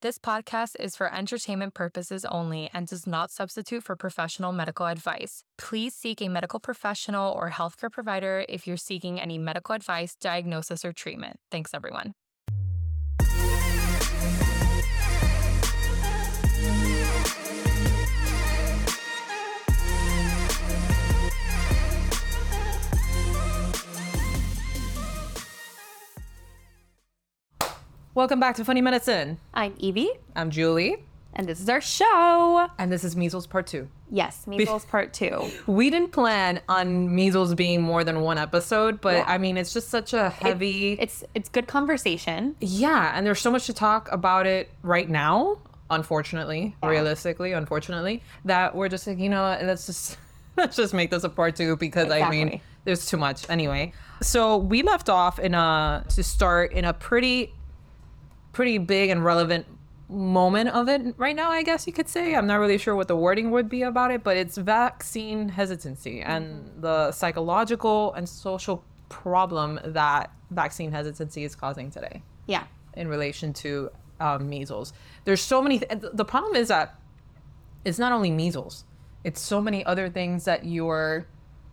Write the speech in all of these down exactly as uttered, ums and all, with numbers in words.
This podcast is for entertainment purposes only and does not substitute for professional medical advice. Please seek a medical professional or healthcare provider if you're seeking any medical advice, diagnosis, or treatment. Thanks, everyone. Welcome back to Funny Medicine. I'm Evie. I'm Julie. And this is our show. And this is Measles Part two. Yes, Measles Part two. We didn't plan on measles being more than one episode, but Yeah. I mean, it's just such a heavy... It, it's it's good conversation. Yeah, and there's so much to talk about it right now, unfortunately, Yeah. realistically, unfortunately, that we're just like, you know what, let's just... Let's just make this a part two because Exactly. I mean, there's too much. Anyway, so we left off in a... To start in a pretty... pretty big and relevant moment of it right now, I guess you could say. I'm not really sure what the wording would be about it, but it's vaccine hesitancy and Mm-hmm. the psychological and social problem that vaccine hesitancy is causing today Yeah. in relation to um, measles. There's so many th- the problem is that it's not only measles, it's so many other things that you're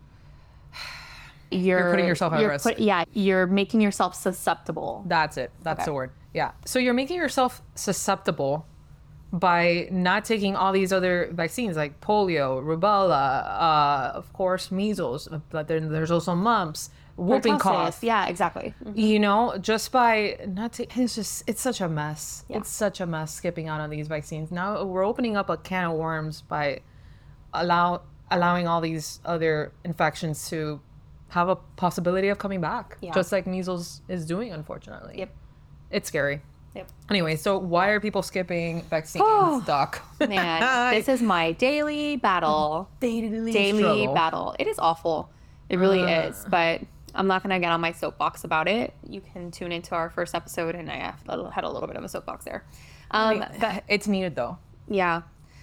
You're, putting yourself at you're risk. put- yeah, you're making yourself susceptible. That's it. That's Okay. the word. Yeah. So you're making yourself susceptible by not taking all these other vaccines like polio, rubella, uh, of course, measles, but then there's also mumps, whooping Pertussis. cough. Yeah, exactly. You know, just by not taking, it's just, it's such a mess. Yeah. It's such a mess skipping out on these vaccines. Now we're opening up a can of worms by allow allowing all these other infections to have a possibility of coming back, Yeah. just like measles is doing, unfortunately. Yep. It's scary. Yep. Anyway, so why are people skipping vaccines, Oh. Doc? Man, this is my daily battle. daily, daily struggle. battle. It is awful. It really Uh. is. But I'm not gonna get on my soapbox about it. You can tune into our first episode, and I have a- had a little bit of a soapbox there. Um, but It's needed though. yeah,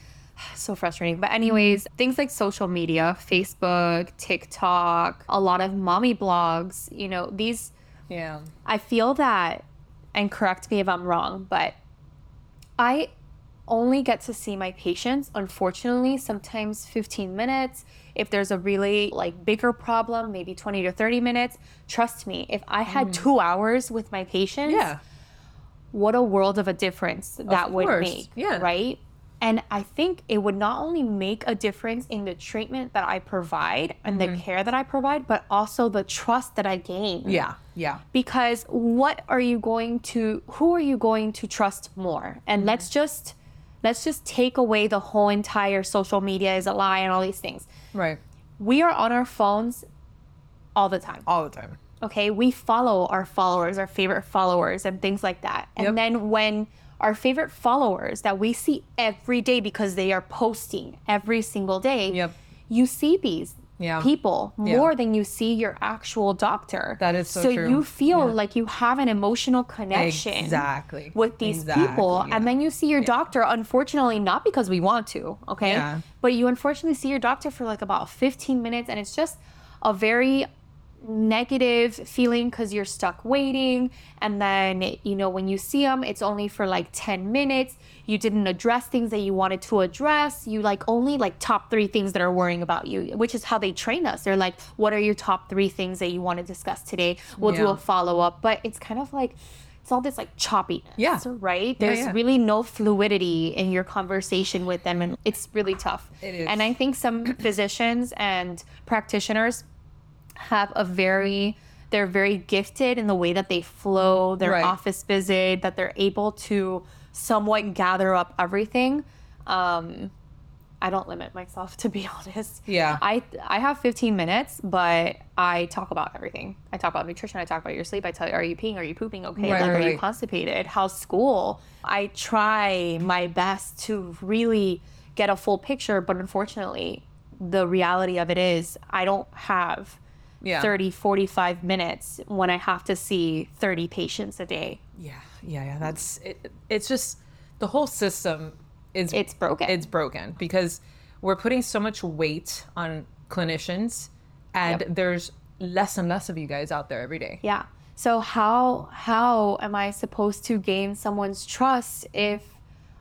so frustrating. But anyways, things like social media, Facebook, TikTok, a lot of mommy blogs. You know, these. Yeah. I feel that, and correct me if I'm wrong, but I only get to see my patients, unfortunately, sometimes fifteen minutes. If there's a really like bigger problem, maybe twenty to thirty minutes. Trust me, if I had two hours with my patients, Yeah. what a world of a difference that would course, make, yeah. right? And I think it would not only make a difference in the treatment that I provide and Mm-hmm. the care that I provide, but also the trust that I gain. Yeah. Yeah. Because what are you going to, who are you going to trust more? And Mm-hmm. let's just, let's just take away the whole entire social media is a lie and all these things. Right. We are on our phones all the time. All the time. Okay, we follow our followers, our favorite followers, and things like that. And Yep. then when our favorite followers that we see every day because they are posting every single day, Yep. you see these Yeah. people Yeah. more than you see your actual doctor. That is so true. you feel Yeah. like you have an emotional connection Exactly. with these Exactly, people. yeah. And then you see your doctor, unfortunately, not because we want to, okay? Yeah. But you unfortunately see your doctor for like about fifteen minutes, and it's just a very negative feeling because you're stuck waiting. And then, you know, when you see them, it's only for like ten minutes. You didn't address things that you wanted to address. You like only like top three things that are worrying about you, which is how they train us. They're like, what are your top three things that you want to discuss today? We'll do Yeah. a follow up. But it's kind of like, it's all this like choppiness, Yeah. right? Yeah, There's yeah. really no fluidity in your conversation with them, and it's really tough. It is. And I think some physicians and practitioners have a very, they're very gifted in the way that they flow their Right. office visit, that they're able to somewhat gather up everything. Um, I don't limit myself, to be honest. Yeah. I I have fifteen minutes, but I talk about everything. I talk about nutrition. I talk about your sleep. I tell you, are you peeing? Are you pooping? Okay. Right, like, right, are you right. constipated? How's school? I try my best to really get a full picture, but unfortunately, the reality of it is I don't have Yeah. thirty, forty-five minutes when I have to see thirty patients a day. Yeah. Yeah. Yeah. That's it. It's just the whole system is It's broken. It's broken because we're putting so much weight on clinicians, and Yep. there's less and less of you guys out there every day. Yeah. So how how am I supposed to gain someone's trust if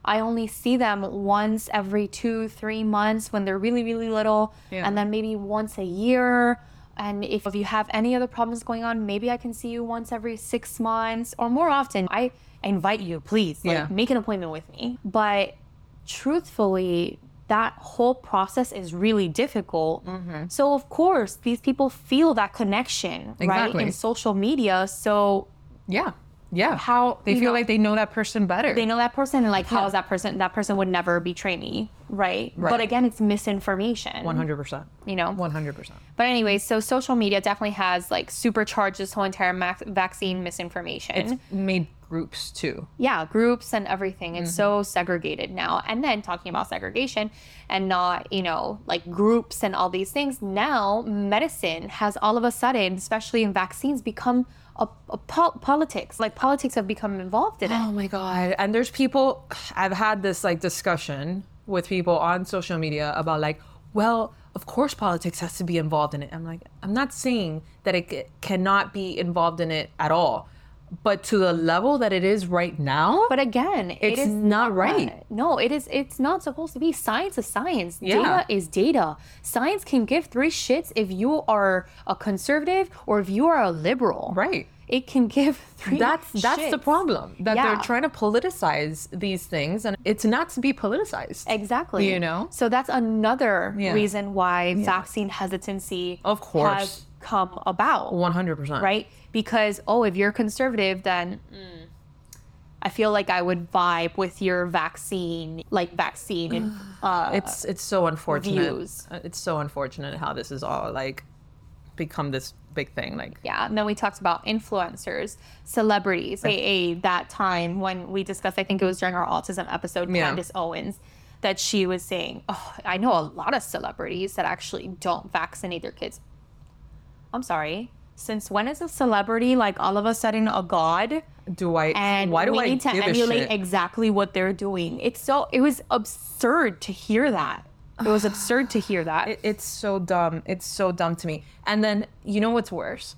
I only see them once every two, three months when they're really, really little, Yeah. and then maybe once a year. And if, if you have any other problems going on, maybe I can see you once every six months or more often. I invite you, please, like, Yeah. make an appointment with me. But truthfully, that whole process is really difficult. Mm-hmm. So of course, these people feel that connection, right, Exactly. in social media. So Yeah. Yeah. how They you feel know, like they know that person better. they know that person, and like, how Yeah. is that person? That person would never betray me, right? Right. But again, it's misinformation. one hundred percent. You know. one hundred percent. But anyway, so social media definitely has like supercharged this whole entire mac- vaccine misinformation. It's made groups too. Yeah, groups and everything. It's Mm-hmm. so segregated now. And then talking about segregation and not, you know, like groups and all these things. Now, medicine has all of a sudden, especially in vaccines, become a, a po- politics. Like politics have become involved in it. Oh my God. And there's people, I've had this like discussion with people on social media about like, well, of course politics has to be involved in it. I'm like, I'm not saying that it c- cannot be involved in it at all. But to the level that it is right now, But again, It's it is not right. No, it is. It's not supposed to be. Science is science. Yeah. Data is data. Science can give three shits if you are a conservative or if you are a liberal. right. It can give three. That's that's the shits. problem. That Yeah. they're trying to politicize these things, and it's not to be politicized. Exactly. You know? So that's another Yeah. reason why vaccine hesitancy Of course. has come about. one hundred percent. Right? Because, oh, if you're conservative, then mm, I feel like I would vibe with your vaccine, like vaccine and uh, It's it's so unfortunate. views. Uh, It's so unfortunate how this is all like become this big thing. Like yeah. And then we talked about influencers, celebrities. A A that time when we discussed, I think it was during our autism episode, Yeah. Candace Owens, that she was saying, oh, I know a lot of celebrities that actually don't vaccinate their kids. I'm sorry. Since when is a celebrity like all of a sudden a god? do I And why do we I need to give a emulate shit? exactly what they're doing. It's so it was absurd to hear that. It was absurd to hear that. It, it's so dumb. It's so dumb to me. And then you know what's worse?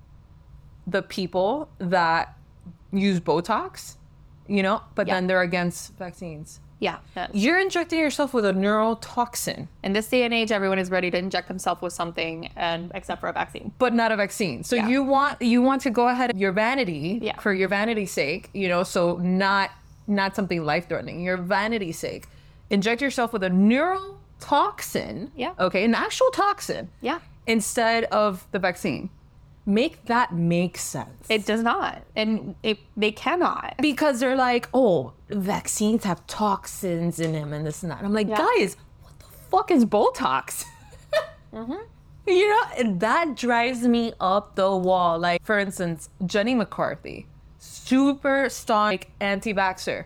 The people that use Botox, you know, but Yeah. then they're against vaccines. yeah. that's- You're injecting yourself with a neurotoxin, In this day and age, everyone is ready to inject themselves with something, and except for a vaccine. but not a vaccine. So Yeah. you want you want to go ahead your vanity Yeah. for your vanity's sake, you know, so not not something life threatening. Your vanity's sake, inject yourself with a neurotoxin. Yeah. Okay, an actual toxin. Yeah. Instead of the vaccine. Make that make sense. It does not, and it they cannot. Because they're like, oh, vaccines have toxins in them and this and that. I'm like, Yeah. guys, what the fuck is Botox? Mm-hmm. You know, and that drives me up the wall. Like, for instance, Jenny McCarthy, super staunch anti-vaxxer.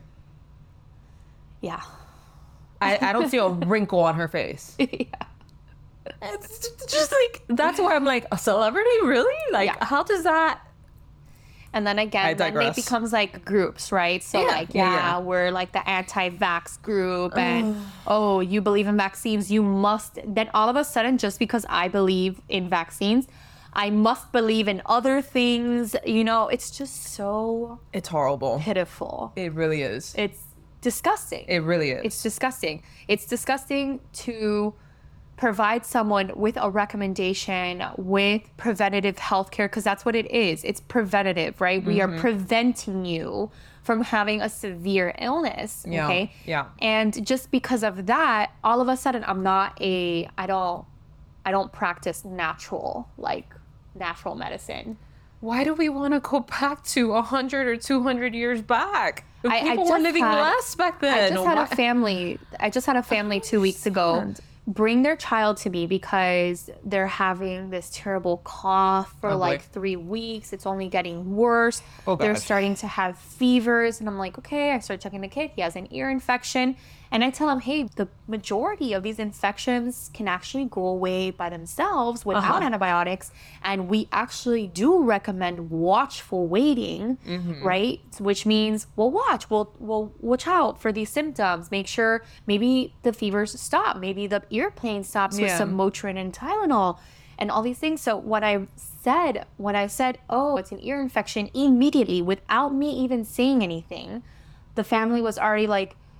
Yeah. I, I don't see a wrinkle on her face. yeah. It's just like, that's why I'm like, a celebrity? Really? Like, Yeah. how does that? And then I again, then it digress. becomes like groups, right? So Yeah, like, yeah, yeah, yeah. we're like the anti-vax group, and oh, you believe in vaccines, you must. Then all of a sudden, just because I believe in vaccines, I must believe in other things. You know, it's just so It's horrible. pitiful. It really is. It's disgusting. It really is. It's disgusting. It's disgusting to provide someone with a recommendation with preventative healthcare, because that's what it is. It's preventative, right? We Mm-hmm. are preventing you from having a severe illness. Yeah, Okay. yeah. And just because of that, all of a sudden I'm not a I don't I don't practice natural, like natural medicine. Why do we want to go back to one hundred or two hundred years back? I- I People were just living had- less back then. I just had a Why- family. I just had a family two weeks ago sad. bring their child to me because they're having this terrible cough for Oh, boy. like three weeks. It's only getting worse. Oh, They're gosh. starting to have fevers, and I'm like, okay. I start checking the kid. He has an ear infection, and I tell him, hey, the majority of these infections can actually go away by themselves without Uh-huh. antibiotics, and we actually do recommend watchful waiting, Mm-hmm. right? Which means we'll watch, we'll we'll watch out for these symptoms, make sure maybe the fevers stop, maybe the ear pain stops with Yeah. some Motrin and Tylenol, and all these things. So what I said, when I said, oh, it's an ear infection, immediately, without me even saying anything, the family was already like,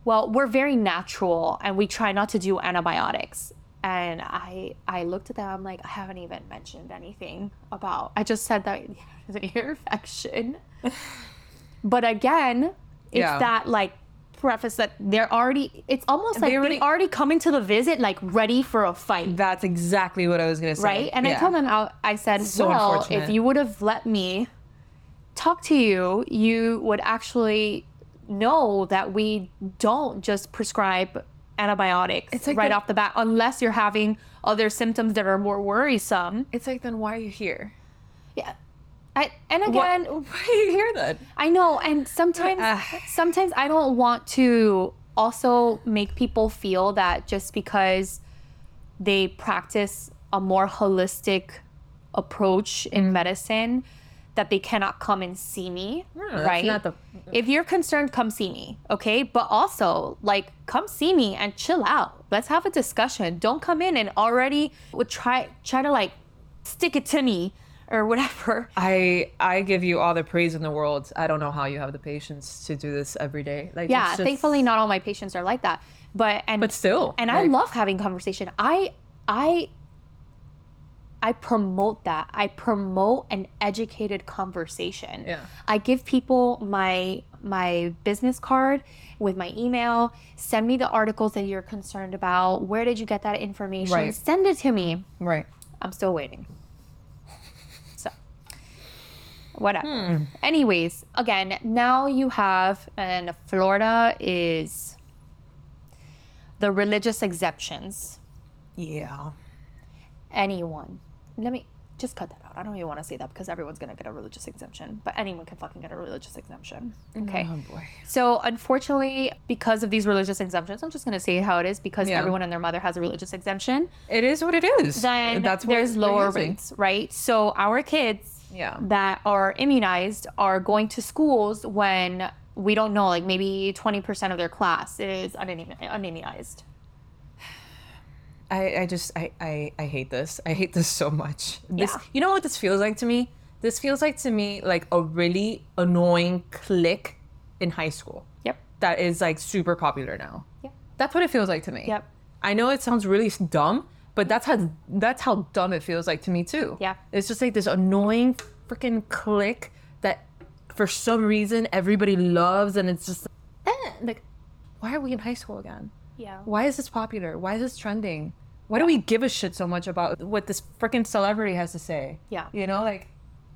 well, we're very natural and we try not to do antibiotics. And I I looked at them, I'm like, I haven't even mentioned anything about, I just said that it's an ear infection. But again, it's Yeah. that like preface that they're already, it's almost like They already- they already come into the visit like ready for a fight. That's exactly what I was gonna say. Right? And I Yeah. told them, I, I said, So well, unfortunate. if you would have let me talk to you, you would actually know that we don't just prescribe antibiotics It's like right the- off the bat unless you're having other symptoms that are more worrisome. It's like, then why are you here? Yeah. I, and again, Why are you here then? I know, and sometimes Ah. sometimes I don't want to also make people feel that just because they practice a more holistic approach in medicine that they cannot come and see me, No, that's right? not the- If you're concerned, come see me, okay? But also, like, come see me and chill out. Let's have a discussion. Don't come in and already would try try to like stick it to me or whatever. I I give you all the praise in the world. I don't know how you have the patience to do this every day. Like, Yeah, it's just- thankfully not all my patients are like that. But and But still, and I like- love having conversation. I I I promote that. I promote an educated conversation. Yeah. I give people my my business card with my email. Send me the articles that you're concerned about. Where did you get that information? Right. Send it to me. right. I'm still waiting. So, whatever. Hmm. Anyways, again, now you have, and Florida is the religious exemptions. Yeah. Anyone, let me just cut that out. I don't even want to say that because everyone's going to get a religious exemption, but anyone can fucking get a religious exemption. Okay. Oh boy. So, unfortunately, because of these religious exemptions, I'm just going to say how it is because Yeah. everyone and their mother has a religious exemption. It is what it is. Then That's what there's we're lower using. rates, right? So our kids Yeah. that are immunized are going to schools when we don't know, like maybe twenty percent of their class is unimmu- unimmunized. I, I just I, I I hate this. I hate this so much. This Yeah. You know what this feels like to me? This feels like to me like a really annoying clique in high school Yep. that is like super popular now. Yep. That's what it feels like to me. Yep. I know it sounds really dumb, but that's how that's how dumb it feels like to me too. Yeah. It's just like this annoying freaking clique that for some reason everybody loves, and it's just eh, like, why are we in high school again? Yeah. Why is this popular? Why is this trending? Why do we give a shit so much about what this freaking celebrity has to say? Yeah. You know, like,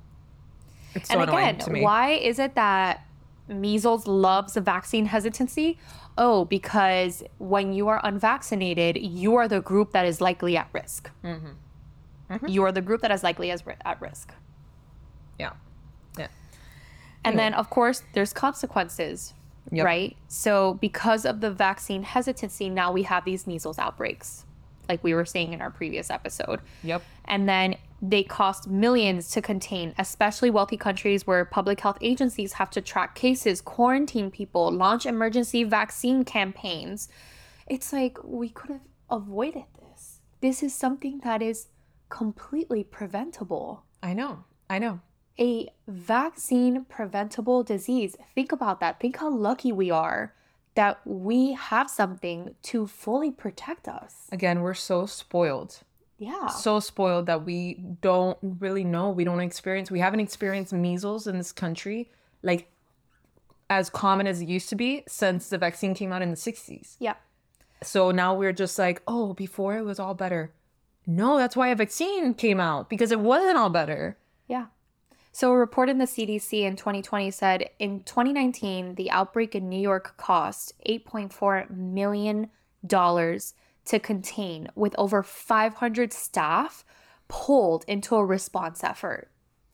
it's so And annoying again, to me. why is it that measles loves vaccine hesitancy? Oh, because when you are unvaccinated, you are the group that is likely at risk. Mm-hmm. You are the group that is likely as ri- at risk. Yeah. Yeah. And then, of course, there's consequences, Yep. right? So because of the vaccine hesitancy, now we have these measles outbreaks, like we were saying in our previous episode. Yep. And then they cost millions to contain, especially wealthy countries where public health agencies have to track cases, quarantine people, launch emergency vaccine campaigns. It's like we could have avoided this. This is something that is completely preventable. I know. I know. A vaccine preventable disease. Think about that. Think how lucky we are that we have something to fully protect us. Again, we're so spoiled. Yeah. So spoiled that we don't really know. We don't experience. We haven't experienced measles in this country like as common as it used to be since the vaccine came out in the sixties. Yeah. So now we're just like, oh, before it was all better. No, that's why a vaccine came out, because it wasn't all better. Yeah. So a report in the C D C in twenty twenty said in twenty nineteen, the outbreak in New York cost eight point four million dollars to contain, with over five hundred staff pulled into a response effort.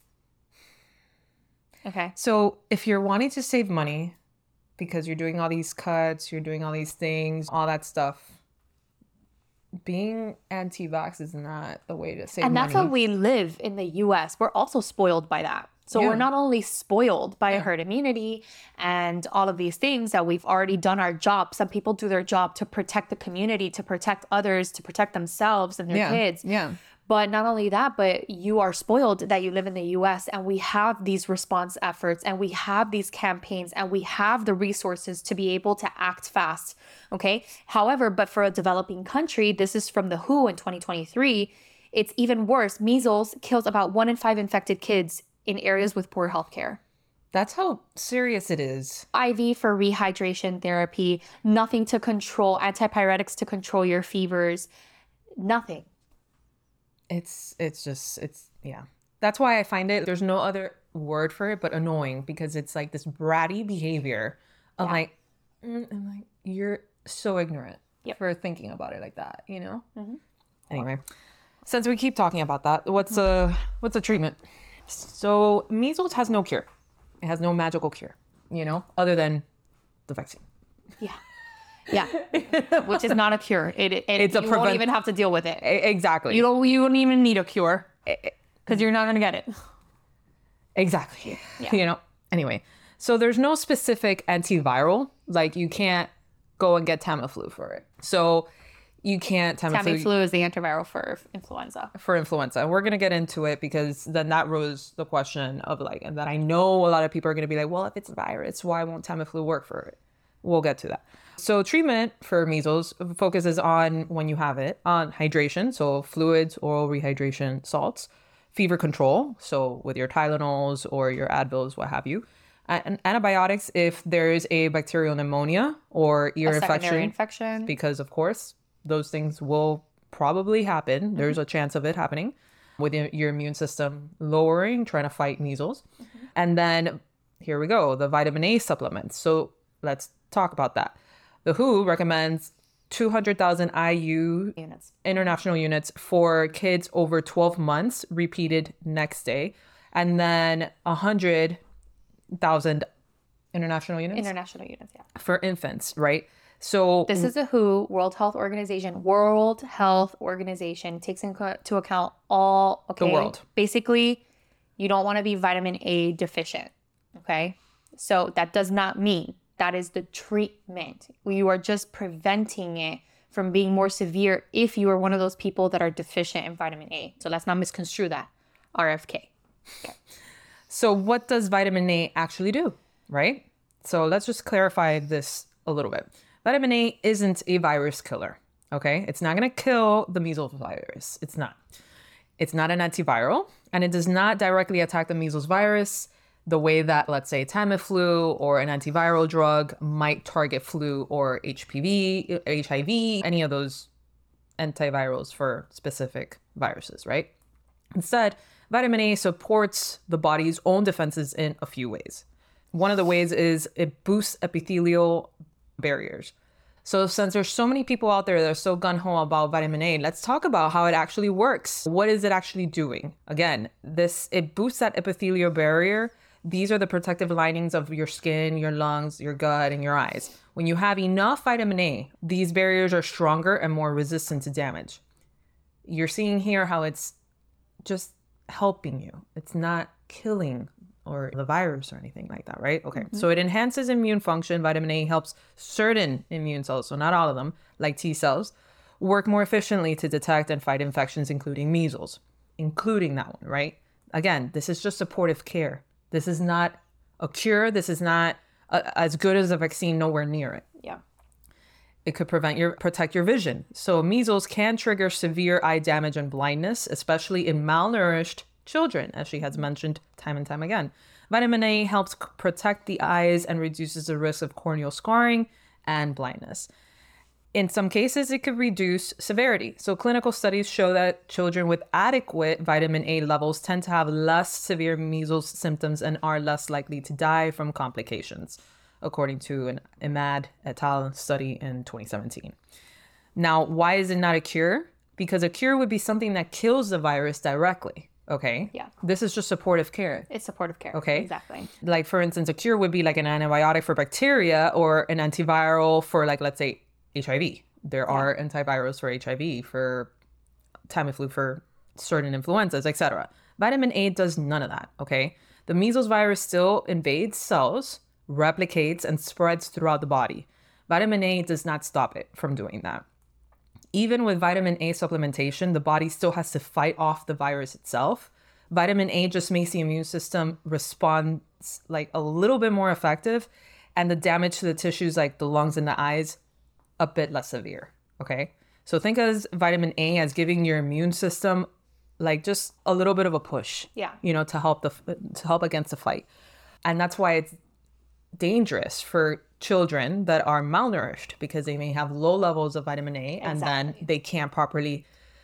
Okay. So if you're wanting to save money because you're doing all these cuts, you're doing all these things, all that stuff, being anti-vax is not the way to save And money. that's how we live in the U S. We're also spoiled by that. So Yeah. we're not only spoiled by herd immunity and all of these things that we've already done our job. Some people do their job to protect the community, to protect others, to protect themselves and their yeah. kids. Yeah. But not only that, but you are spoiled that you live in the U S and we have these response efforts and we have these campaigns and we have the resources to be able to act fast. Okay. However, but for a developing country, this is from the W H O in twenty twenty-three, it's even worse. Measles kills about one in five infected kids in areas with poor healthcare. That's how serious it is. I V for rehydration therapy, nothing to control, antipyretics to control your fevers, nothing. It's it's just it's yeah. That's why I find it, there's no other word for it but annoying, because it's like this bratty behavior of Yeah. like, mm, I'm like, you're so ignorant Yep. for thinking about it like that, you know? Mm-hmm. Anyway, since we keep talking about that, what's a what's a treatment? So measles has no cure. It has no magical cure, you know, other than the vaccine. Yeah. Yeah. Which is not a cure. It, it It's a you prevent- won't even have to deal with it. E- Exactly. You don't you don't even need a cure because you're not going to get it. Exactly. Yeah. You know, anyway, so there's no specific antiviral. Like you can't go and get Tamiflu for it. So you can't Tamiflu, Tamiflu is the antiviral for influenza. for influenza. We're going to get into it because then that rose the question of like, and that I know a lot of people are going to be like, well, if it's a virus, why won't Tamiflu work for it? We'll get to that. So treatment for measles focuses on, when you have it, on hydration, so fluids, oral rehydration, salts, fever control, so with your Tylenols or your Advils, what have you, and antibiotics if there is a bacterial pneumonia or ear A secondary infection, infection. because of course those things will probably happen. There's a chance of it happening with your your immune system lowering, trying to fight measles. And then here we go, the vitamin A supplements. So let's talk about that. The W H O recommends two hundred thousand I U Units. international units for kids over twelve months, repeated next day, and then one hundred thousand international units International units, yeah. for infants, right? So This is a W H O, World Health Organization. World Health Organization takes into account all, okay? world. Basically, you don't want to be vitamin A deficient, okay? So that does not mean that is the treatment. You are just preventing it from being more severe if you are one of those people that are deficient in vitamin A. So let's not misconstrue that. R F K. So what does vitamin A actually do, right? So let's just clarify this a little bit. Vitamin A isn't a virus killer, okay? It's not going to kill the measles virus. It's not. It's not an antiviral, and it does not directly attack the measles virus the way that, let's say, Tamiflu or an antiviral drug might target flu or H P V, H I V, any of those antivirals for specific viruses, right? Instead, vitamin A supports the body's own defenses in a few ways. One of the ways is it boosts epithelial barriers. So since there's so many people out there that are so gung-ho about vitamin A, let's talk about how it actually works. What is it actually doing? Again, this it boosts that epithelial barrier. These are the protective linings of your skin, your lungs, your gut, and your eyes. When you have enough vitamin A, these barriers are stronger and more resistant to damage. You're seeing here how it's just helping you. It's not killing or the virus or anything like that, right? Okay. Mm-hmm. So it enhances immune function. Vitamin A helps certain immune cells, so not all of them, like T cells, work more efficiently to detect and fight infections, including measles, including that one, right? Again, this is just supportive care. This is not a cure. This is not a, as good as a vaccine, nowhere near it. Yeah. It could prevent your protect your vision. So measles can trigger severe eye damage and blindness, especially in malnourished children, as she has mentioned time and time again. Vitamin A helps c- protect the eyes and reduces the risk of corneal scarring and blindness. In some cases, it could reduce severity. So clinical studies show that children with adequate vitamin A levels tend to have less severe measles symptoms and are less likely to die from complications, according to an Imad et al. Study in twenty seventeen. Now, why is it not a cure? Because a cure would be something that kills the virus directly. Okay. Yeah. This is just supportive care. It's supportive care. Okay. Exactly. Like, for instance, a cure would be like an antibiotic for bacteria or an antiviral for, like, let's say, H I V. There yeah. are antivirals for H I V, for Tamiflu for certain influenzas, et cetera. Vitamin A does none of that. Okay. The measles virus still invades cells, replicates, and spreads throughout the body. Vitamin A does not stop it from doing that. even with vitamin A supplementation, the body still has to fight off the virus itself. Vitamin A just makes the immune system respond like a little bit more effective, and the damage to the tissues like the lungs and the eyes a bit less severe. Okay. So think of vitamin A as giving your immune system like just a little bit of a push, Yeah. you know, to help the to help against the fight. And that's why it's dangerous for children that are malnourished, because they may have low levels of vitamin A and then Exactly. they can't properly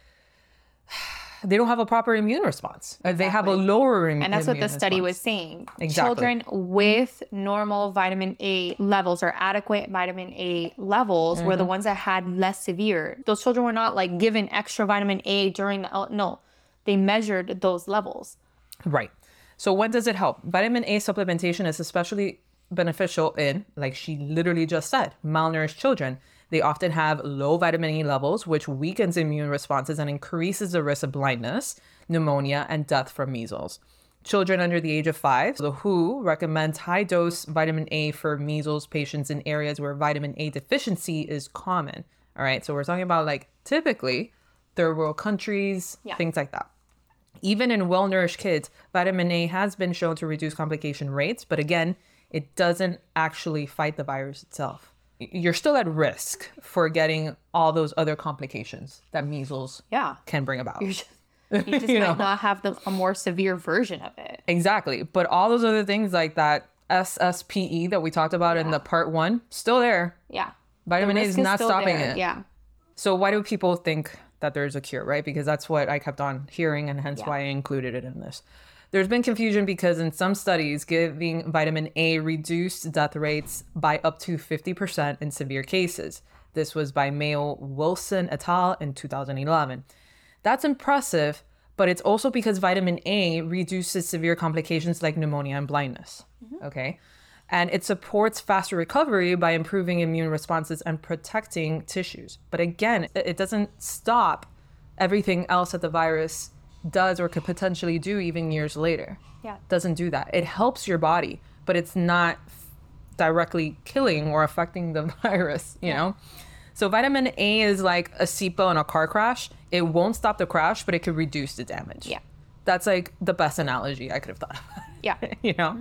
they don't have a proper immune response. Or They have a Exactly. lower im- And that's what immune the study was response. saying. Exactly. Children with normal vitamin A levels or adequate vitamin A levels were Mm-hmm. the ones that had less severe. Those children were not like given extra vitamin A during the, no, they measured those levels. Right. So when does it help? Vitamin A supplementation is especially beneficial in, like she literally just said, malnourished children. They often have low vitamin A levels, which weakens immune responses and increases the risk of blindness, pneumonia, and death from measles. Children under the age of five, the W H O recommends high dose vitamin A for measles patients in areas where vitamin A deficiency is common. All right. So we're talking about like typically third world countries, Yeah. things like that. Even in well-nourished kids, vitamin A has been shown to reduce complication rates, but again, it doesn't actually fight the virus itself. You're still at risk for getting all those other complications that measles Yeah. can bring about. You're just, you just You might know. not have the, a more severe version of it. Exactly. But all those other things like that S S P E that we talked about in the part one, still there. Yeah. Vitamin The A risk is not still stopping there. it. Yeah. So why do people think that there's a cure, right? Because that's what I kept on hearing, and hence Yeah. why I included it in this. There's been confusion because in some studies, giving vitamin A reduced death rates by up to fifty percent in severe cases. This was by Mayo Wilson et al. In two thousand eleven. That's impressive, but it's also because vitamin A reduces severe complications like pneumonia and blindness. Okay. And it supports faster recovery by improving immune responses and protecting tissues. But again, it it doesn't stop everything else that the virus does or could potentially do even years later. Yeah. Doesn't do that. It helps your body, but it's not directly killing or affecting the virus, you know? So vitamin A is like a seatbelt in a car crash. It won't stop the crash, but it could reduce the damage. Yeah. That's like the best analogy I could have thought of. Yeah. You know?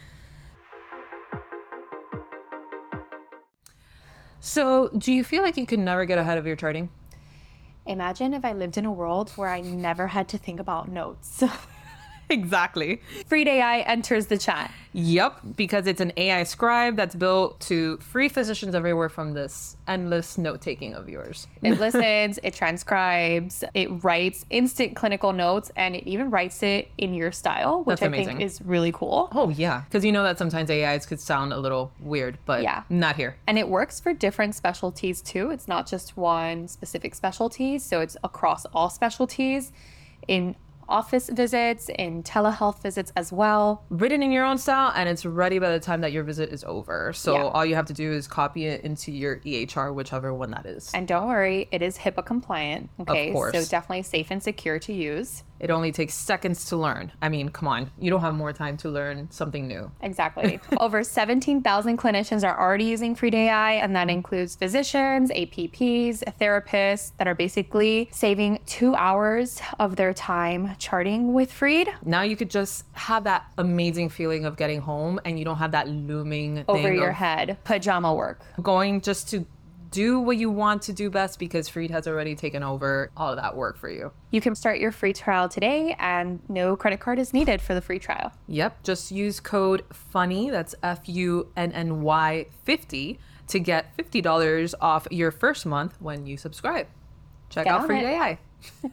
So, do you feel like you could never get ahead of your charting? Imagine if I lived in a world where I never had to think about notes. Exactly. Freed A I enters the chat. Yep, because it's an A I scribe that's built to free physicians everywhere from this endless note-taking of yours. It listens, it transcribes, it writes instant clinical notes, and it even writes it in your style, which That's I amazing. think is really cool. Oh, yeah. Because you know that sometimes A Is could sound a little weird, but Yeah. not here. And it works for different specialties too. It's not just one specific specialty, so it's across all specialties in office visits, in telehealth visits as well. Written in your own style, and it's ready by the time that your visit is over. So Yeah. all you have to do is copy it into your E H R, whichever one that is. And don't worry, it is HIPAA compliant. Okay, course. so definitely safe and secure to use. It only takes seconds to learn. I mean, come on. You don't have more time to learn something new. Exactly. Over seventeen thousand clinicians are already using Freed A I, and that includes physicians, A P Ps, therapists that are basically saving two hours of their time charting with Freed Now you could just have that amazing feeling of getting home, and you don't have that looming over thing your of head. Pajama work. going just to do what you want to do best, because Freed has already taken over all of that work for you. You can start your free trial today, and no credit card is needed for the free trial. Yep. Just use code FUNNY, that's F U N N Y fifty, to get fifty dollars off your first month when you subscribe. Check Get out on Freed it. A I.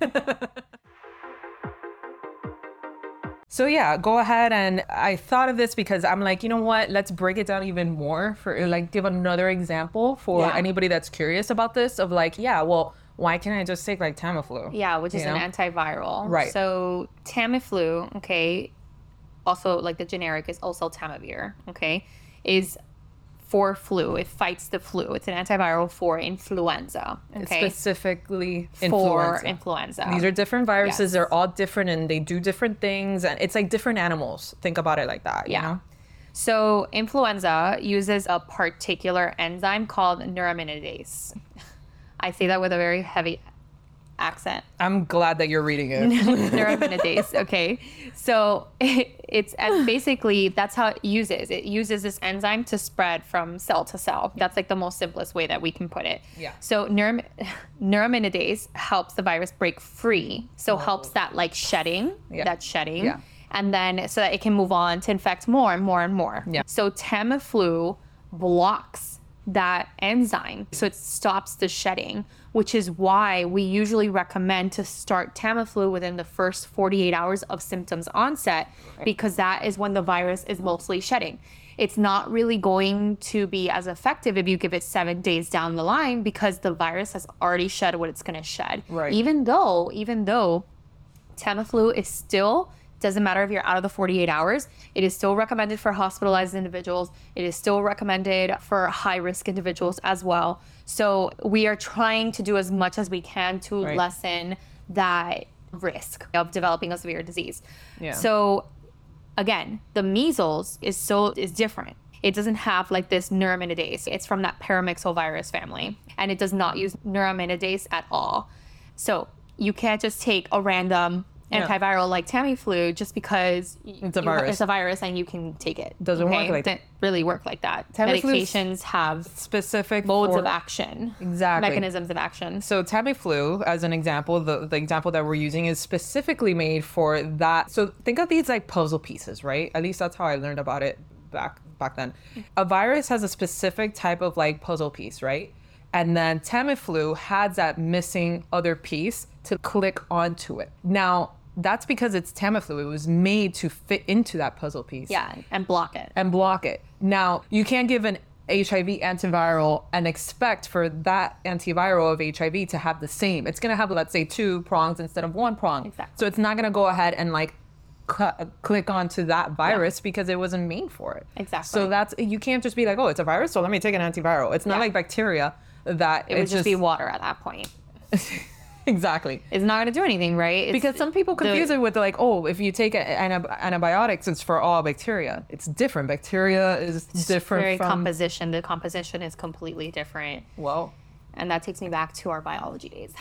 So yeah, go ahead, and I thought of this because I'm like, you know what? Let's break it down even more for like give another example for Yeah. anybody that's curious about this of like, yeah, well, why can't I just take like Tamiflu? Yeah, which is You an know? antiviral. Right. So Tamiflu, okay, also like the generic is also Tamivir, okay, is for flu. It fights the flu. It's an antiviral for influenza. Okay. Specifically For influenza. influenza. These are different viruses. Yes. They're all different and they do different things. And it's like different animals. Think about it like that. You Yeah. know? So influenza uses a particular enzyme called neuraminidase. I say that with a very heavy accent. I'm glad that you're reading it. Neuraminidase. Okay. So it, it's and basically that's how it uses. It uses this enzyme to spread from cell to cell. That's like the most simplest way that we can put it. Yeah. So neuram- neuraminidase helps the virus break free. So helps that like shedding, Yeah. that shedding. Yeah. And then so that it can move on to infect more and more and more. Yeah. So Tamiflu blocks that enzyme. So it stops the shedding, which is why we usually recommend to start Tamiflu within the first forty-eight hours of symptoms onset, because that is when the virus is mostly shedding. It's not really going to be as effective if you give it seven days down the line, because the virus has already shed what it's going to shed. Right. Even though, even though Tamiflu is still, doesn't matter if you're out of the forty-eight hours, it is still recommended for hospitalized individuals. It is still recommended for high-risk individuals as well. So we are trying to do as much as we can to Right. lessen that risk of developing a severe disease. Yeah. So again, the measles is so is different. It doesn't have like this neuraminidase. It's from that paramyxovirus family, and it does not use neuraminidase at all. So you can't just take a random Yeah. antiviral like Tamiflu just because It's a you- virus. It's a virus and you can take it. Doesn't work like It doesn't really work like that. Tamiflu's Medications have Specific modes for- of action, Exactly. mechanisms of action. So Tamiflu, as an example, the, the example that we're using is specifically made for that. So think of these like puzzle pieces, right? At least that's how I learned about it back back then. A virus has a specific type of like puzzle piece, right? And then Tamiflu has that missing other piece to click onto it. Now, that's because it's Tamiflu. It was made to fit into that puzzle piece. Yeah, and block it. And block it. Now, you can't give an H I V antiviral and expect for that antiviral of H I V to have the same. It's going to have, let's say, two prongs instead of one prong. Exactly. So it's not going to go ahead and like cl- click onto that virus because it wasn't made for it. Exactly. So that's, you can't just be like, oh, it's a virus, so let me take an antiviral. It's not Yeah. like bacteria that It would it's just be water at that point. Exactly. It's not going to do anything, right? It's, Because some people confuse the- it with like, oh, if you take a- anti- antibiotics, it's for all bacteria. It's different. Bacteria is different very from. composition. The composition is completely different. Well, And that takes me back to our biology days.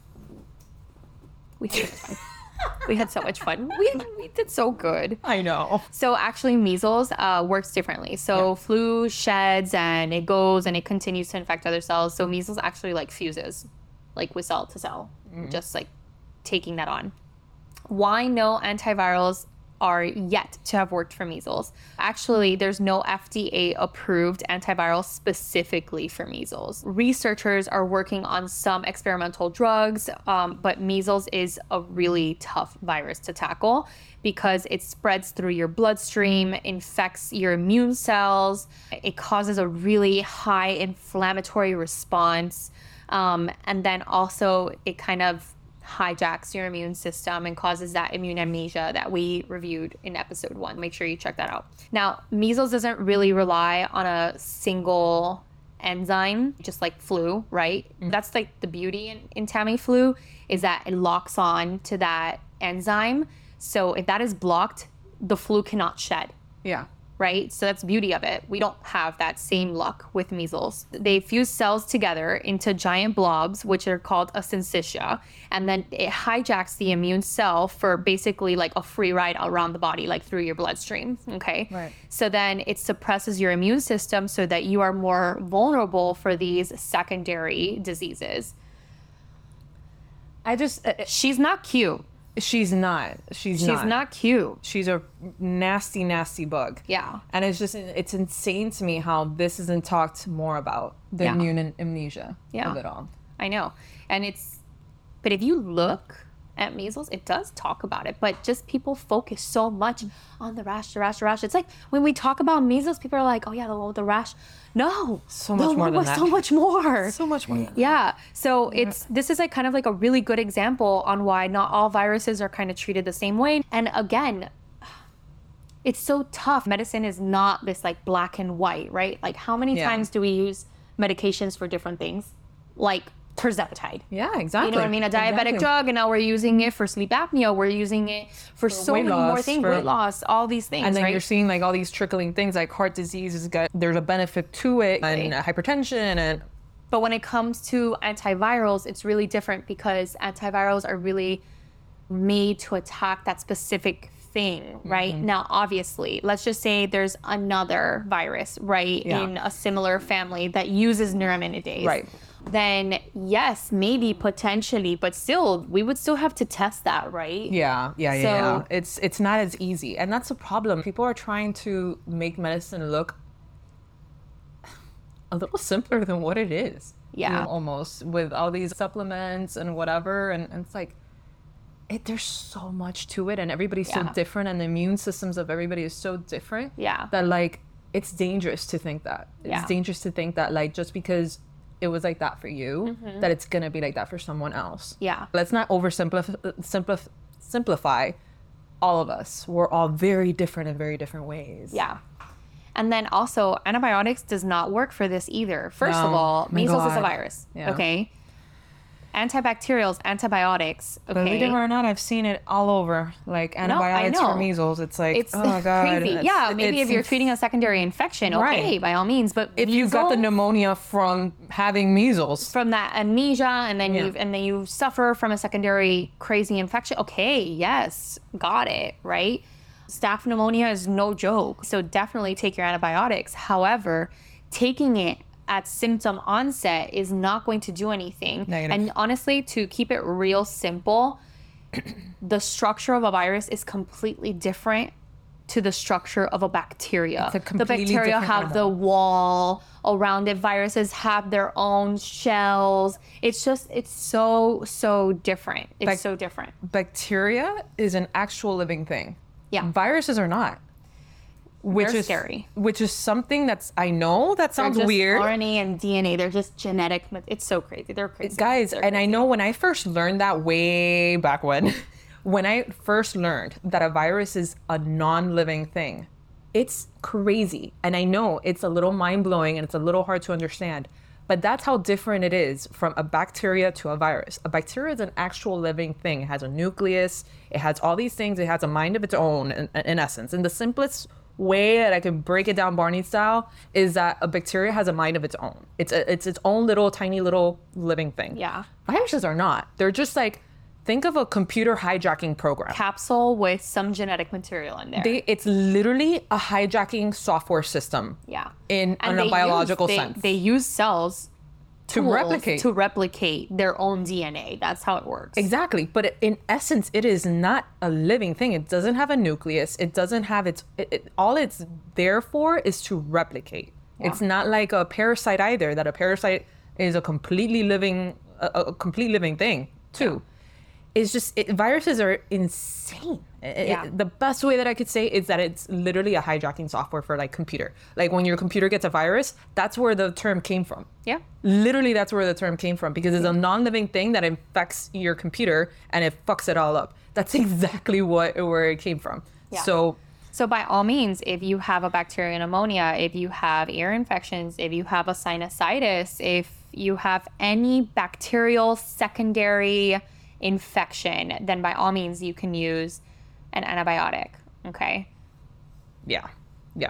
We had, fun. we had so much fun. We, we did so good. I know. So actually measles uh, works differently. So Yeah. flu sheds and it goes and it continues to infect other cells. So measles actually like fuses, like with cell to cell, just like taking that on. Why no antivirals are yet to have worked for measles? Actually, there's no F D A approved antiviral specifically for measles. Researchers are working on some experimental drugs, um, but measles is a really tough virus to tackle because it spreads through your bloodstream, infects your immune cells. It causes a really high inflammatory response. Um, and then also it kind of hijacks your immune system and causes that immune amnesia that we reviewed in episode one. Make sure you check that out. Now, measles doesn't really rely on a single enzyme, just like flu, right? Mm-hmm. That's like the beauty in, in Tamiflu is that it locks on to that enzyme. So if that is blocked, the flu cannot shed. Yeah. Right? So that's the beauty of it. We don't have that same luck with measles. They fuse cells together into giant blobs, which are called a syncytia, and then it hijacks the immune cell for basically like a free ride around the body, like through your bloodstream. Okay? Right. So then it suppresses your immune system so that you are more vulnerable for these secondary diseases. I just, uh, She's not cute. she's not. She's, She's not. not cute. She's a nasty, nasty bug. Yeah. And it's just, it's insane to me how this isn't talked more about, the Yeah. immune amnesia Yeah. of it all. I know. And it's, but if you look at measles, it does talk about it, but just people focus so much on the rash, the rash, the rash. It's like when we talk about measles, people are like, oh yeah, the, the rash. No. So much the more one than was that. So much more. So much more. Yeah. So it's, this is like kind of like a really good example on why not all viruses are kind of treated the same way. And again, it's so tough. Medicine is not this like black and white, right? Like how many Yeah. times do we use medications for different things? Like tirzepatide. Yeah, exactly. You know what I mean? A diabetic Exactly. drug, and now we're using it for sleep apnea. We're using it for, so weight many more loss, things, for- weight loss, all these things, And then right? you're seeing like all these trickling things like heart disease is got, there's a benefit to it, and Right. hypertension and But when it comes to antivirals, it's really different because antivirals are really made to attack that specific thing, right? Mm-hmm. Now, obviously, let's just say there's another virus, right, yeah. in a similar family that uses neuraminidase. Right. Then yes, maybe potentially, but still, we would still have to test that, right? Yeah, yeah, yeah, so, yeah. It's it's not as easy, and that's the problem. People are trying to make medicine look a little simpler than what it is. Yeah, you know, almost with all these supplements and whatever, and, and it's like, it, there's so much to it, and everybody's yeah. so different, and the immune systems of everybody is so different. Yeah, that like it's dangerous to think that. It's yeah. dangerous to think that like just because it was like that for you, mm-hmm. that it's gonna be like that for someone else. Yeah. Let's not oversimplify simplif- simplify all of us. We're all very different in very different ways. Yeah. And then also, antibiotics does not work for this either. First no. of all, measles God. is a virus. Yeah. Okay. Antibacterials, antibiotics. Okay. Believe it or not, I've seen it all over. Like antibiotics no, for measles. It's like, it's oh God. Crazy. It's, yeah, maybe if you're treating a secondary infection, okay, right. by all means. But if measles, you got the pneumonia from having measles, from that amnesia, and then yeah. you and then you suffer from a secondary crazy infection, okay, yes, got it, right? Staph pneumonia is no joke. So definitely take your antibiotics. However, taking it at symptom onset is not going to do anything. Negative. And honestly, to keep it real simple, the structure of a virus is completely different to the structure of a bacteria. The bacteria have animal. the wall around it. Viruses have their own shells. It's just, it's so, so different. It's Bac- so different. Bacteria is an actual living thing. Yeah. Viruses are not. Which They're is scary. Which is something that's, I know that sounds They're just weird. R N A and D N A. They're just genetic. It's so crazy. They're crazy. Guys, They're and crazy. I know when I first learned that way back when, when I first learned that a virus is a non-living thing, it's crazy. And I know it's a little mind-blowing and it's a little hard to understand. But that's how different it is from a bacteria to a virus. A bacteria is an actual living thing. It has a nucleus. It has all these things. It has a mind of its own, in, in essence. And the simplest way that I can break it down Barney style is that a bacteria has a mind of its own. It's a, it's its own little tiny little living thing. Yeah. Viruses are not. They're just like, think of a computer hijacking program. Capsule with some genetic material in there. They, it's literally a hijacking software system. Yeah. In, in a biological use, sense. They, they use cells to replicate to replicate their own D N A. That's how it works. Exactly. But in essence, it is not a living thing. It doesn't have a nucleus. It doesn't have its, it, it, all it's there for is to replicate. Yeah. It's not like a parasite either, that a parasite is a completely living, a, a complete living thing too. Yeah. It's just, it, viruses are insane. Yeah. It, the best way that I could say is that it's literally a hijacking software for like computer. Like when your computer gets a virus, that's where the term came from. Yeah. Literally, that's where the term came from, because it's a non-living thing that infects your computer and it fucks it all up. That's exactly what where it came from. Yeah. So, so by all means, if you have a bacterial pneumonia, if you have ear infections, if you have a sinusitis, if you have any bacterial secondary infection, then by all means you can use an antibiotic. Okay. Yeah. Yeah.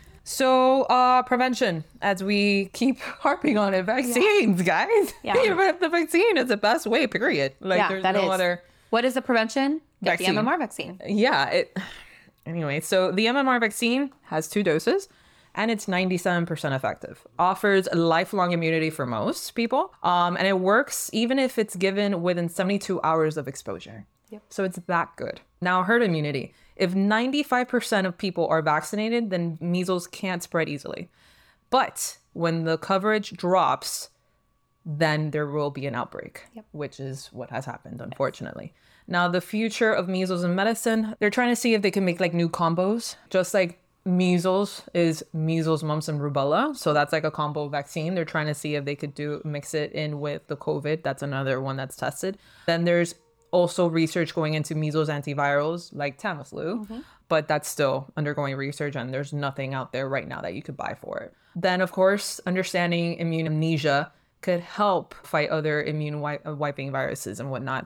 So uh prevention, as we keep harping on it, vaccines, yeah. guys. Yeah. The vaccine is the best way, period. Like yeah, there's that no is. other. What is the prevention? Get vaccine. the M M R vaccine. Yeah. It. Anyway, so the M M R vaccine has two doses. And it's ninety-seven percent effective. Offers lifelong immunity for most people. Um, and it works even if it's given within seventy-two hours of exposure. Yep. So it's that good. Now, herd immunity. If ninety-five percent of people are vaccinated, then measles can't spread easily. But when the coverage drops, then there will be an outbreak, yep. which is what has happened, unfortunately. Now, the future of measles in medicine, they're trying to see if they can make like new combos, just like measles is measles, mumps, and rubella. So that's like a combo vaccine. They're trying to see if they could do mix it in with the COVID. That's another one that's tested. Then there's also research going into measles antivirals like Tamiflu, mm-hmm. but that's still undergoing research and there's nothing out there right now that you could buy for it. Then, of course, understanding immune amnesia could help fight other immune wi- wiping viruses and whatnot.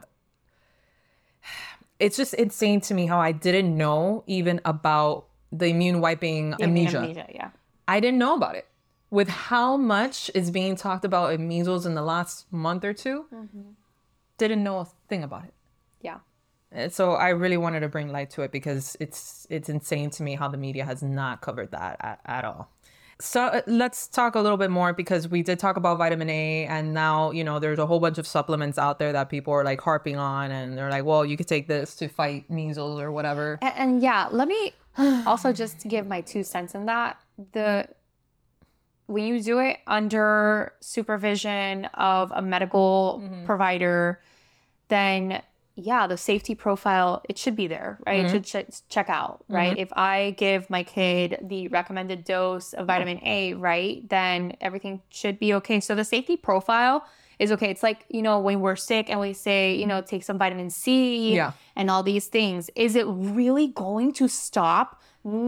It's just insane to me how I didn't know even about the immune wiping the amnesia. amnesia. Yeah. I didn't know about it. with how much is being talked about in measles in the last month or two, mm-hmm. didn't know a thing about it. Yeah. And so I really wanted to bring light to it because it's it's insane to me how the media has not covered that at, at all. So uh, let's talk a little bit more, because we did talk about vitamin A, and now, you know, there's a whole bunch of supplements out there that people are like harping on, and they're like, well, you could take this to fight measles or whatever. And, and yeah, let me also just give my two cents in that. The when you do it under supervision of a medical mm-hmm. provider, then yeah, the safety profile, it should be there, right? Mm-hmm. It should ch- check out, right? Mm-hmm. If I give my kid the recommended dose of vitamin A, right, then everything should be okay. So the safety profile is okay. It's like, you know, when we're sick and we say, you know, take some vitamin C yeah. and all these things. Is it really going to stop?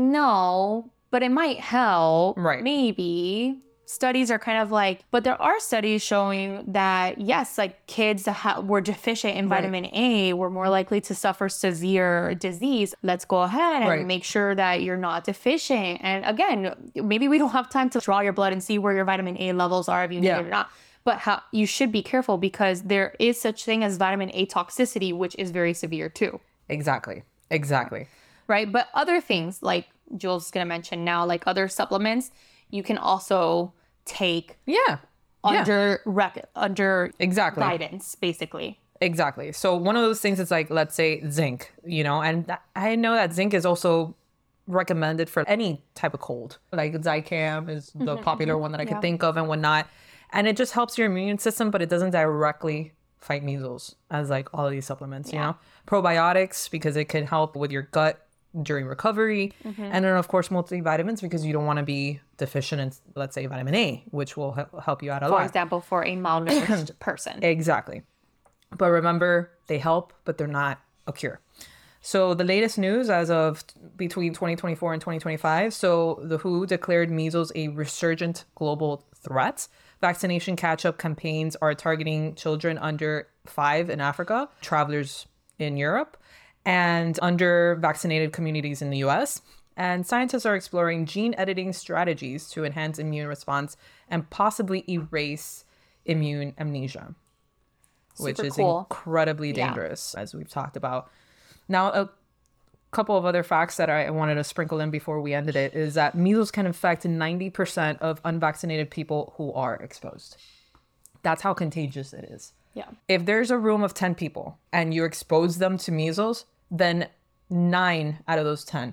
No, but it might help. Right. Maybe. Studies are kind of like, but there are studies showing that, yes, like kids that ha- were deficient in vitamin right. A were more likely to suffer severe disease. Let's go ahead and right. make sure that you're not deficient. And again, maybe we don't have time to draw your blood and see where your vitamin A levels are, if you need yeah. it or not. But how, you should be careful, because there is such thing as vitamin A toxicity, which is very severe too. Exactly. Exactly. Right. But other things like Jules is going to mention now, like other supplements, you can also take yeah under yeah. rec under exactly guidance, basically. Exactly. So one of those things is like, let's say zinc, you know, and th- I know that zinc is also recommended for any type of cold. Like Zicam is the mm-hmm, popular mm-hmm. one that I could yeah. think of and whatnot. And it just helps your immune system, but it doesn't directly fight measles as like all of these supplements, yeah. you know. Probiotics, because it can help with your gut during recovery. Mm-hmm. And then of course multivitamins, because you don't want to be deficient in, let's say, vitamin A, which will he- help you out a for lot. For example, for a malnourished person. Exactly. But remember, they help, but they're not a cure. So the latest news as of between twenty twenty-four and twenty twenty-five, so the W H O declared measles a resurgent global threat. Vaccination catch-up campaigns are targeting children under five in Africa, travelers in Europe, and under vaccinated communities in the U S. And scientists are exploring gene editing strategies to enhance immune response and possibly erase immune amnesia, Super which is cool. incredibly dangerous, yeah. as we've talked about. Now, a couple of other facts that I wanted to sprinkle in before we ended it is that measles can infect ninety percent of unvaccinated people who are exposed. That's how contagious it is. Yeah. If there's a room of ten people and you expose them to measles, then nine out of those ten.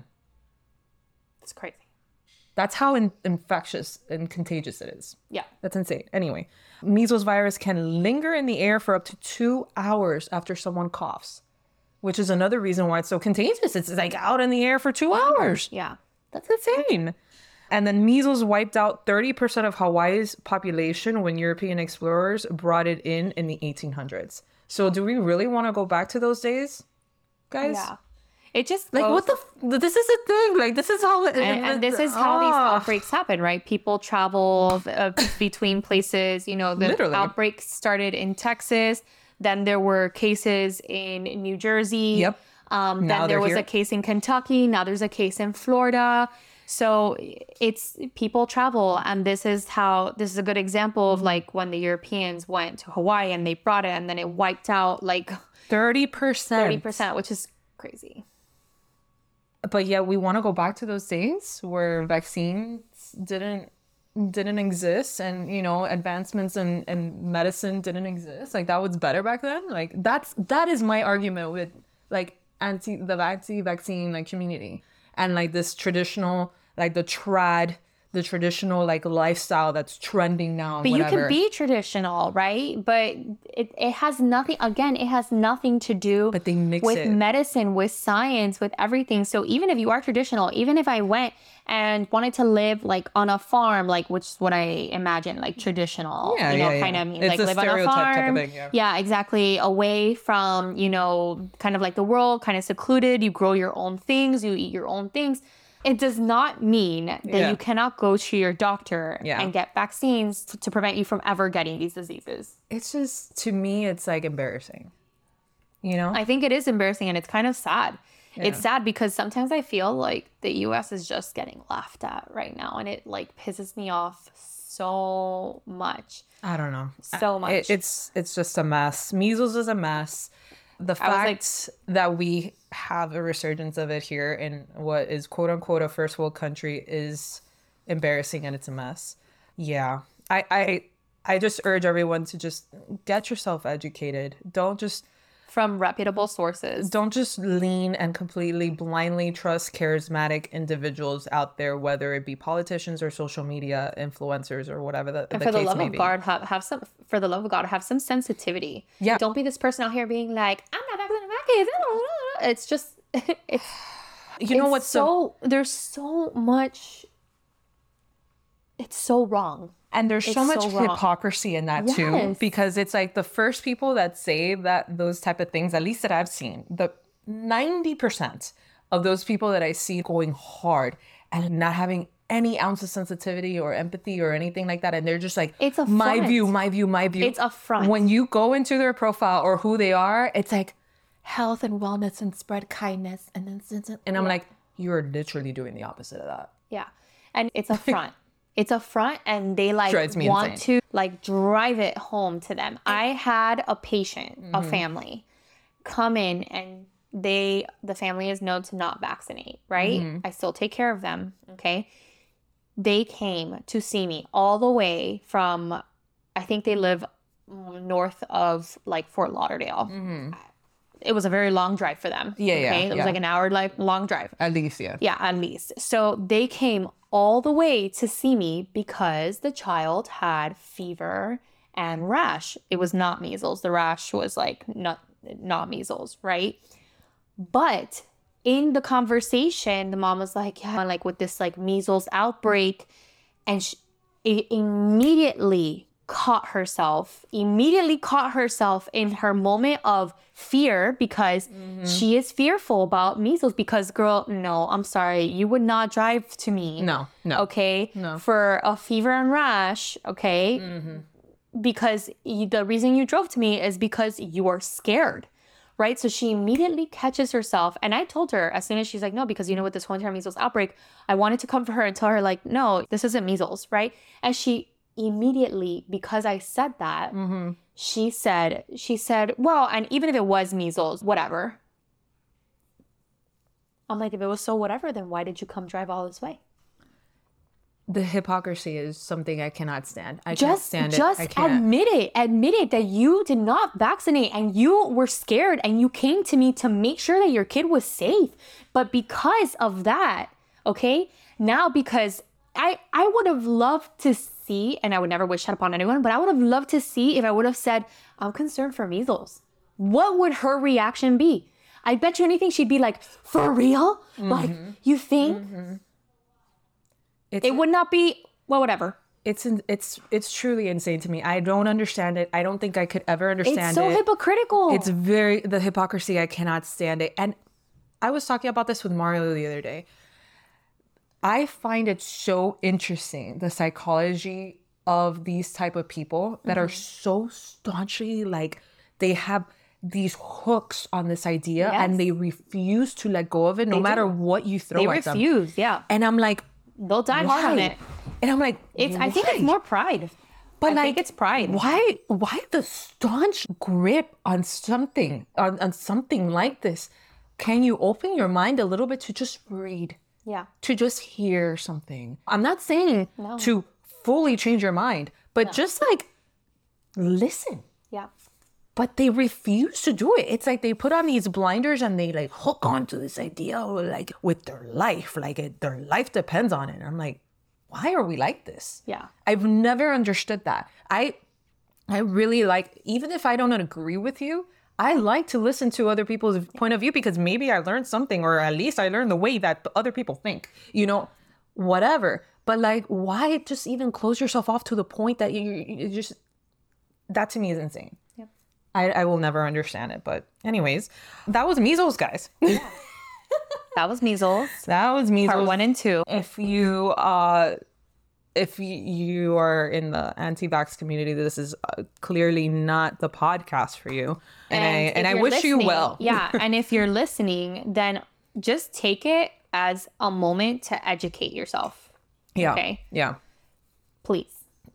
It's crazy. That's how in- infectious and contagious it is. Yeah. That's insane. Anyway, measles virus can linger in the air for up to two hours after someone coughs, which is another reason why it's so contagious. It's like out in the air for two hours. Yeah. That's insane. And then measles wiped out thirty percent of Hawaii's population when European explorers brought it in in the eighteen hundreds. So do we really want to go back to those days, guys? Yeah. It just like, goes, what the f- this is a thing. Like, this is how it, and, and this is how oh. these outbreaks happen, right? People travel uh, between places. You know, the Literally. outbreak started in Texas. Then there were cases in New Jersey. Yep. Um, then there was here. a case in Kentucky. Now there's a case in Florida. So it's people travel. And this is how, this is a good example of like when the Europeans went to Hawaii and they brought it and then it wiped out like thirty percent. thirty percent, which is crazy. But yeah, we want to go back to those days where vaccines didn't didn't exist, and you know, advancements in, in medicine didn't exist. Like, that was better back then. Like, that's that is my argument with like anti the anti vaccine like community and like this traditional like the trad the traditional like lifestyle that's trending now. But whatever. You can be traditional, right? But it, it has nothing, again, it has nothing to do but they mix with it. medicine, with science, with everything. So even if you are traditional, even if I went and wanted to live like on a farm, like which is what I imagine, like traditional, yeah, you know, yeah, kind yeah. of mean, it's like a live on a farm. type of thing, yeah. yeah, exactly. Away from, you know, kind of like the world, kind of secluded. You grow your own things, you eat your own things. It does not mean that yeah. you cannot go to your doctor yeah. and get vaccines to, to prevent you from ever getting these diseases. It's just, to me, it's like embarrassing. You know? I think it is embarrassing and it's kind of sad. Yeah. It's sad because sometimes I feel like the U S is just getting laughed at right now and it like pisses me off so much. I don't know. So much. It, it's it's just a mess. Measles is a mess. The fact like, that we have a resurgence of it here in what is quote unquote a first world country is embarrassing, and it's a mess. Yeah. I I I just urge everyone to just get yourself educated. Don't just from reputable sources. Don't just lean and completely blindly trust charismatic individuals out there, whether it be politicians or social media influencers or whatever the, and the for the case love may of be. God, have, have some for the love of God, have some sensitivity. Yeah. Don't be this person out here being like, I'm not vaccinated my kids. It's just it's you know it's what's so the... there's so much it's so wrong. And there's it's so much so hypocrisy in that yes. too, because it's like the first people that say that those type of things, at least that I've seen, the ninety percent of those people that I see going hard and not having any ounce of sensitivity or empathy or anything like that. And they're just like, it's a my front. view, my view, my view. It's a front. When you go into their profile or who they are, it's like health and wellness and spread kindness. And then, and I'm yeah. like, you're literally doing the opposite of that. Yeah. And it's a front. It's a front, and they like want insane. to like drive it home to them. I had a patient, mm-hmm. a family, come in, and they the family is known to not vaccinate, right? Mm-hmm. I still take care of them, okay? They came to see me all the way from, I think they live north of like Fort Lauderdale. Mm-hmm. It was a very long drive for them. Yeah, okay? yeah. It was yeah. like an hour like long drive. At least, yeah. Yeah, at least. So they came all the way to see me because the child had fever and rash. It was not measles. The rash was like not not measles, right? But in the conversation, the mom was like, yeah, like with this like measles outbreak, and she it immediately caught herself, immediately caught herself in her moment of fear because mm-hmm. she is fearful about measles because, girl, no, I'm sorry. You would not drive to me. No, no. Okay? No. For a fever and rash, okay? Mm-hmm. Because you, the reason you drove to me is because you are scared, right? So she immediately catches herself. And I told her as soon as she's like, no, because you know, with this whole entire measles outbreak, I wanted to comfort her and tell her like, no, this isn't measles, right? And she immediately, because I said that, mm-hmm. she said, she said, well, and even if it was measles, whatever. I'm like, if it was so whatever, then why did you come drive all this way? The hypocrisy is something I cannot stand. I just, can't stand just it. Just admit it. Admit it that you did not vaccinate and you were scared and you came to me to make sure that your kid was safe. But because of that, okay, now because I, I would have loved to see, and I would never wish that upon anyone, but I would have loved to see if I would have said, I'm concerned for measles. What would her reaction be? I bet you anything she'd be like, for real? Mm-hmm. Like, you think? Mm-hmm. It would not be, well, whatever. It's it's it's truly insane to me. I don't understand it. I don't think I could ever understand it. It's so it. hypocritical. It's very, the hypocrisy, I cannot stand it. And I was talking about this with Mario the other day. I find it so interesting, the psychology of these type of people that mm-hmm. are so staunchly like, they have these hooks on this idea yes. and they refuse to let go of it no they matter do. what you throw they at them. They refuse, yeah. And I'm like, they'll die hard on it. And I'm like, it's. Why? I think it's more pride. But I like, think it's pride. Why? Why the staunch grip on something, on, on something like this? Can you open your mind a little bit to just read? Yeah. To just hear something. I'm not saying no. to fully change your mind, but no. just like listen. Yeah. But they refuse to do it. It's like they put on these blinders and they like hook onto this idea like with their life, like it, their life depends on it. And I'm like, why are we like this? Yeah. I've never understood that. I, I really like, even if I don't agree with you, I like to listen to other people's point of view because maybe I learned something, or at least I learned the way that other people think, you know, whatever. But like, why just even close yourself off to the point that you, you just, that to me is insane. Yep. I, I will never understand it. But anyways, that was measles, guys. Yeah. That was measles. That was measles. Part one and two. If you, uh, if you are in the anti-vax community, this is uh, clearly not the podcast for you. And, and I and I wish you well. Yeah. And if you're listening, then just take it as a moment to educate yourself. Yeah. Okay. Yeah. Please.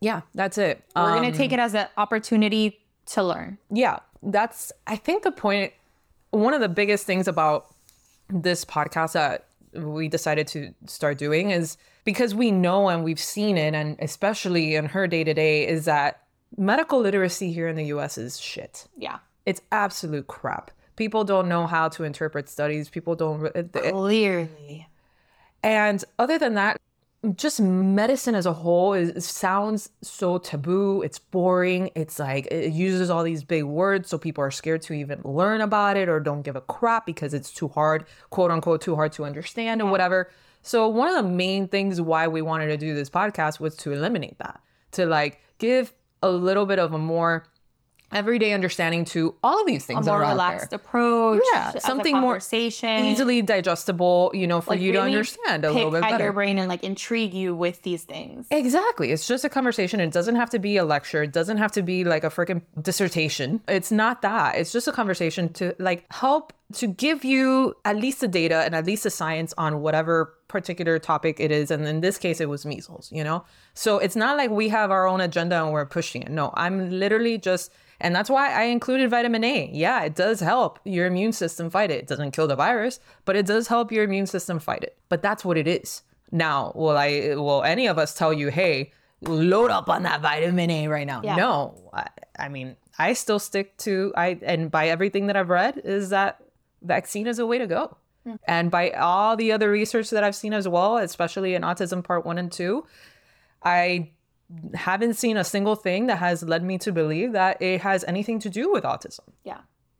Yeah, that's it. We're Um, going to take it as an opportunity to learn. Yeah, that's, I think the point, one of the biggest things about this podcast that we decided to start doing is because we know and we've seen it, and especially in her day to day, is that medical literacy here in the U S is shit. Yeah. It's absolute crap. People don't know how to interpret studies. People don't. It, Clearly. And other than that, just medicine as a whole is it sounds so taboo. It's boring. It's like it uses all these big words, so people are scared to even learn about it or don't give a crap because it's too hard, quote unquote, too hard to understand and whatever. So one of the main things why we wanted to do this podcast was to eliminate that, to like give a little bit of a more everyday understanding to all of these things. A more that are relaxed out there. approach. Yeah, as something a more conversation. easily digestible, you know, for Like, you to really understand a pick little bit at better. your brain and like intrigue you with these things. Exactly. It's just a conversation. It doesn't have to be a lecture. It doesn't have to be like a freaking dissertation. It's not that. It's just a conversation to like help to give you at least the data and at least the science on whatever particular topic it is. And in this case, it was measles, you know? So it's not like we have our own agenda and we're pushing it. No, I'm literally just, and that's why I included vitamin A. Yeah, it does help your immune system fight it. It doesn't kill the virus, but it does help your immune system fight it. But that's what it is. Now, will I, will any of us tell you, hey, load up on that vitamin A right now? Yeah. No, I, I mean, I still stick to, I, and by everything that I've read is that vaccine is a way to go. Mm. And by all the other research that I've seen as well, especially in autism part one and two, I haven't seen a single thing that has led me to believe that it has anything to do with autism. Yeah.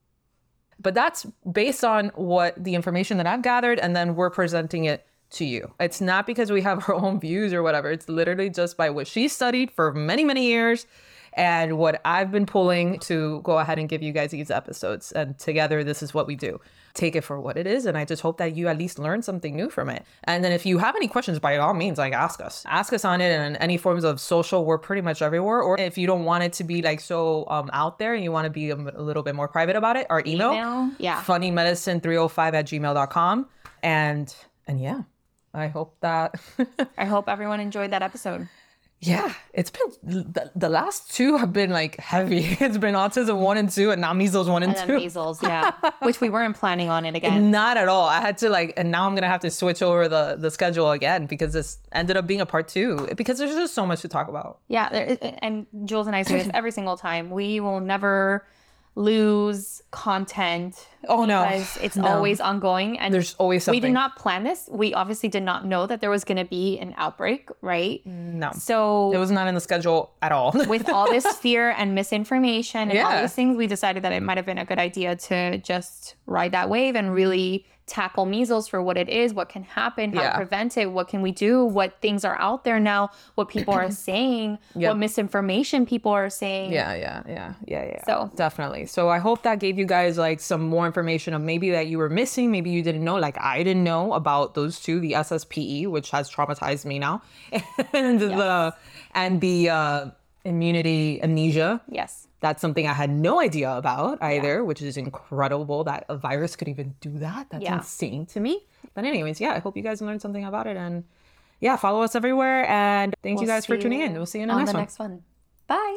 But that's based on what the information that I've gathered, and then we're presenting it to you. It's not because we have our own views or whatever. It's literally just by what she studied for many, many years and what I've been pulling to go ahead and give you guys these episodes. And together, this is what we do. Take it for what it is. And I just hope that you at least learn something new from it. And then if you have any questions, by all means, like ask us. Ask us on it, and any forms of social, we're pretty much everywhere. Or if you don't want it to be like so um, out there and you want to be a, a little bit more private about it, our email, Email? Yeah. funny medicine three oh five at gmail dot com. And, and yeah, I hope that... I hope everyone enjoyed that episode. Yeah, it's been, the, the last two have been like heavy. It's been autism one and two, and now measles one and, And then two. measles, yeah. Which we weren't planning on it again. Not at all. I had to like, and now I'm going to have to switch over the, the schedule again because this ended up being a part two because there's just so much to talk about. Yeah, there, and Jules and I say this every single time. We will never lose content. Oh, no. Because it's No. always ongoing. And There's always something. we did not plan this. We obviously did not know that there was going to be an outbreak, right? No. So It was not in the schedule at all. with all this fear and misinformation and all Yeah. these things, we decided that it might have been a good idea to just ride that wave and really tackle measles for what it is, what can happen, how Yeah. to prevent it, what can we do, what things are out there now, what people are saying, Yep. what misinformation people are saying. Yeah, yeah, yeah, yeah, yeah. So- definitely. So I hope that gave you guys like some more information of maybe that you were missing, maybe you didn't know. Like I didn't know about those two, the S S P E, which has traumatized me now, and the and the uh, immunity amnesia. Yes. That's something I had no idea about either, which is incredible that a virus could even do that. That's Yeah. insane to me. But anyways, yeah, I hope you guys learned something about it, and yeah, follow us everywhere. And thank you We'll guys for see tuning you in. We'll see you in the on next the one. next one. Bye.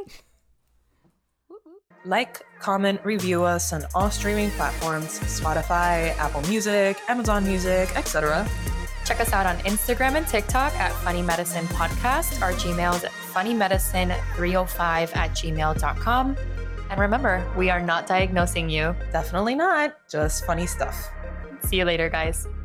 Like, comment, review us on all streaming platforms, Spotify, Apple Music, Amazon Music, et cetera. Check us out on Instagram and TikTok at Funny Medicine Podcast. Our Gmail is funnymedicine three oh five at gmail dot com. And remember, we are not diagnosing you. Definitely not. Just funny stuff. See you later, guys.